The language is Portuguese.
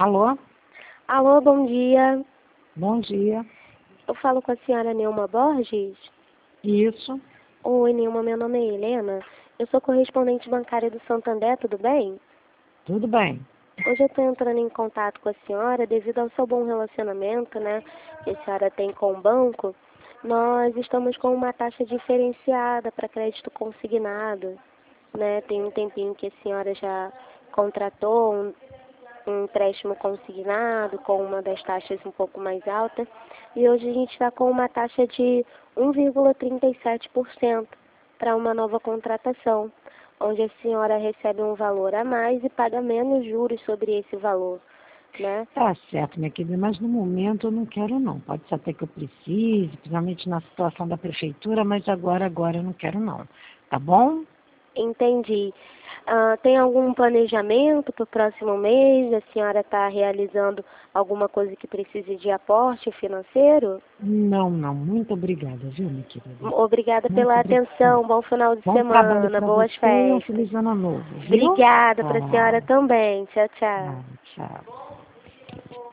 Alô? Alô, bom dia. Bom dia. Eu falo com a senhora Nilma Borges? Isso. Oi, Nilma, meu nome é Helena. Eu sou correspondente bancária do Santander, tudo bem? Tudo bem. Hoje eu estou entrando em contato com a senhora devido ao seu bom relacionamento, né, que a senhora tem com o banco. Nós estamos com uma taxa diferenciada para crédito consignado, né? Tem um tempinho que a senhora já contratou um empréstimo consignado com uma das taxas um pouco mais alta. E hoje a gente está com uma taxa de 1,37% para uma nova contratação, onde a senhora recebe um valor a mais e paga menos juros sobre esse valor, né? Tá certo, minha querida, mas no momento eu não quero não. Pode ser até que eu precise, principalmente na situação da prefeitura, mas agora eu não quero não. Tá bom? Entendi. Tem algum planejamento para o próximo mês? A senhora está realizando alguma coisa que precise de aporte financeiro? Não, não. Muito obrigada, viu, minha querida? Obrigada Muito pela obrigada. atenção. Bom final de Bom trabalho semana. para Boas você e um festas. feliz ano novo, viu? Obrigada para a senhora Tchau. também. Tchau, tchau. Tchau, tchau.